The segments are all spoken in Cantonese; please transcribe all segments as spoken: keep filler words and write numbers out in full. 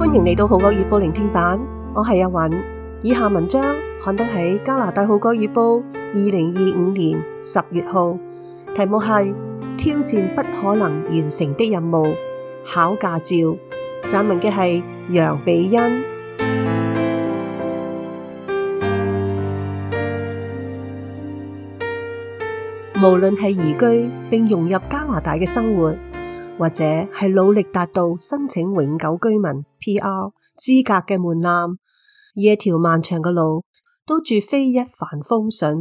歡迎嚟到《號角月報》聆聽版，我係阿韻。以下文章刊登喺加拿大《號角月報》二零二五年十月號，題目係挑戰不可能完成的任務，考駕照。撰文嘅係楊比欣。無論係移居並融入加拿大嘅生活，或者係努力達到申請永久居民 P R 資格嘅門檻，呢一條漫長嘅路都絕非一帆風順。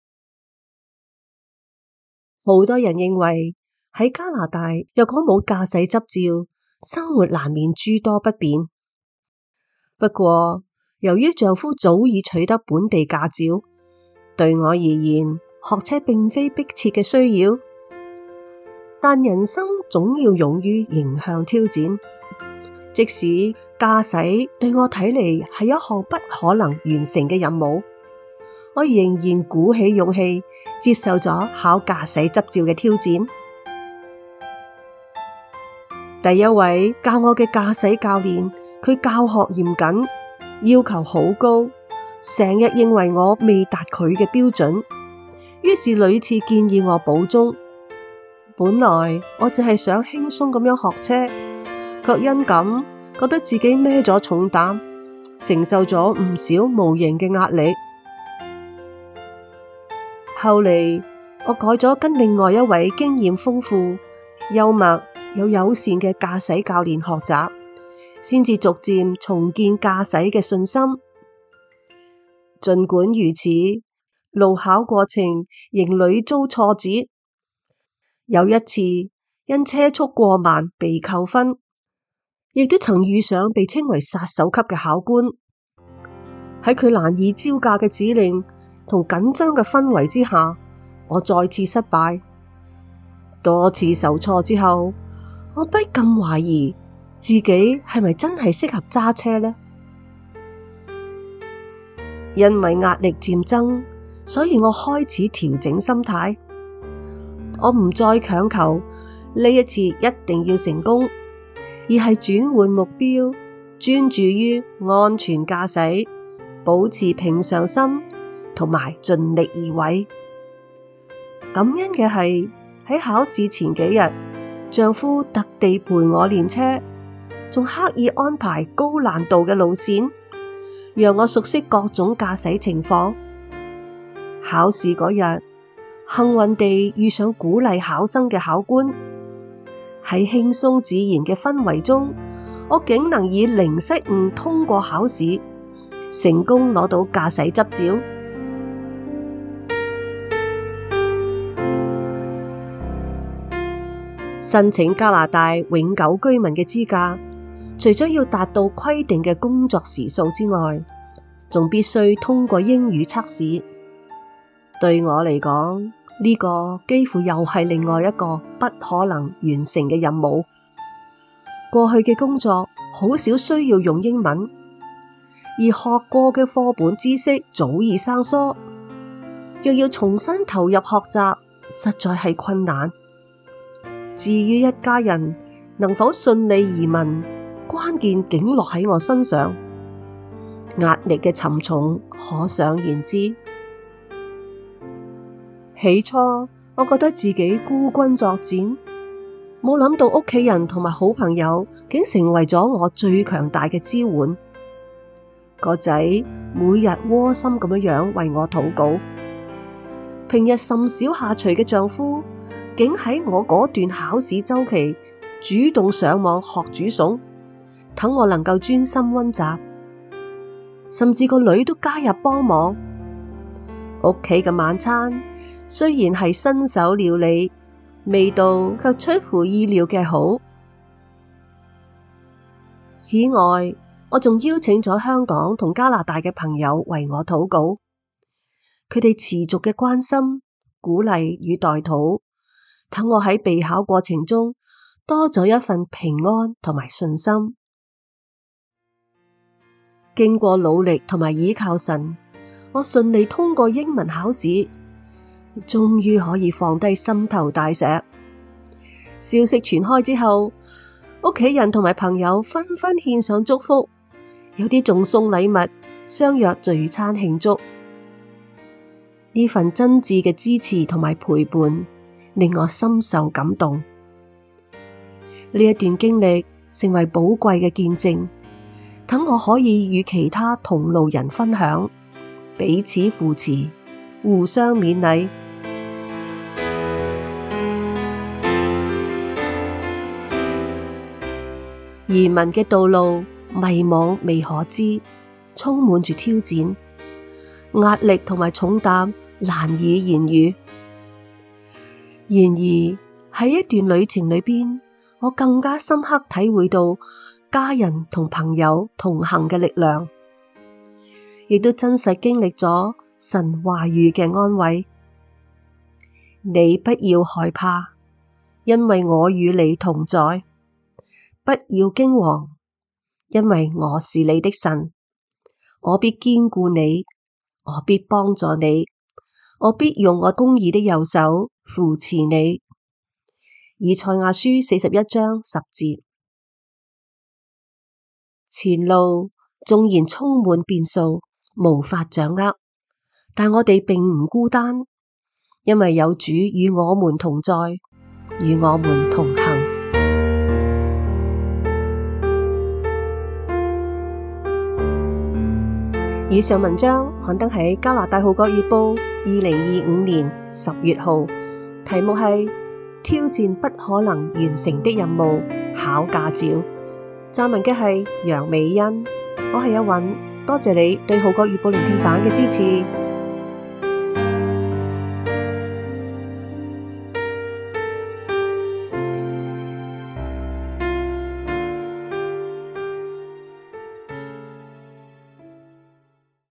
好多人認為喺加拿大若果冇駕駛執照，生活難免諸多不便。不過，由於丈夫早已取得本地駕照，對我而言，學車並非迫切嘅需要。但人生總要勇於迎向挑戰，即使駕駛對我睇嚟係一項不可能完成嘅任務，我仍然鼓起勇氣接受咗考駕駛執照嘅挑戰。第一位教我嘅駕駛教練，佢教學嚴謹，要求好高，成日認為我未達佢嘅標準，於是屢次建議我補鐘。本來我只係想輕鬆咁樣學車，卻因咁覺得自己孭咗重擔，承受咗唔少無形嘅壓力。後嚟我改咗跟另外一位經驗豐富、幽默又友善嘅駕駛教練學習，先至逐漸重建駕駛嘅信心。儘管如此，路考過程仍屢遭挫折。有一次因車速過慢被扣分，亦都曾遇上被稱為殺手級嘅考官。喺佢難以招架嘅指令同緊張嘅氛圍之下，我再次失敗。多次受挫之後，我不禁懷疑自己係咪真係適合揸車呢？因為壓力漸增，所以我開始調整心態。我唔再強求呢一次一定要成功，而係轉換目標，專注於安全駕駛，保持平常心，同埋盡力而為。感恩嘅係喺考試前幾日，丈夫特地陪我練車，仲刻意安排高難度嘅路線，讓我熟悉各種駕駛情況。考試嗰日，幸運地遇上鼓勵考生嘅考官，喺輕鬆自然嘅氛圍中，我竟能以零失誤通過考試，成功攞到駕駛執照。申請加拿大永久居民嘅資格，除咗要達到規定嘅工作時數之外，仲必須通過英語測試。對我嚟講，呢個幾乎又係另外一個不可能完成嘅任務。過去嘅工作好少需要用英文，而學過嘅課本知識早已生疏，若要重新投入學習，實在係困難。至於一家人能否順利移民，關鍵竟落喺我身上，壓力嘅沉重可想而知。起初我覺得自己孤軍作戰，冇諗到屋企人同埋好朋友竟成為咗我最強大嘅支援。個仔每日窩心咁樣為我禱告，平日甚少下廚嘅丈夫竟喺我嗰段考試週期主動上網學煮餸，等我能夠專心溫習。甚至個女都加入幫忙。屋企嘅晚餐雖然係新手料理，味道卻出乎意料嘅好。此外，我仲邀請咗香港同加拿大嘅朋友為我禱告，佢哋持續嘅關心、鼓勵與代禱，等我喺備考過程中多咗一份平安同埋信心。經過努力同埋倚靠神，我順利通過英文考試，終於可以放低心頭大石。消息傳開之後， 屋企人同埋朋友紛紛獻上祝福，有啲仲送禮物，相約聚餐慶祝。呢份真摯嘅支持同埋陪伴，令我深受感動。呢一段經歷成為寶貴嘅見證，等我可以與其他同路人分享，彼此扶持，互相勉勵。移民嘅道路迷茫未可知，充滿住挑戰，壓力同埋重擔難以言喻。然而喺一段旅程裏邊，我更加深刻體會到家人同朋友同行嘅力量，亦都真實經歷咗神話語嘅安慰。你不要害怕，因為我與你同在。不要驚惶，因為我是你的神，我必堅固你，我必幫助你，我必用我公義的右手扶持你。以賽亞書四十一章十節。前路縱然充滿變數，無法掌握，但我哋並唔孤單，因為有主與我們同在，與我們同行。以上文章刊登喺加拿大《號角月報》二零二五年十月號，題目係挑戰不可能完成的任務，考駕照。撰文嘅係楊美欣，我係阿韻，多謝你對《號角月報》聆聽版嘅支持。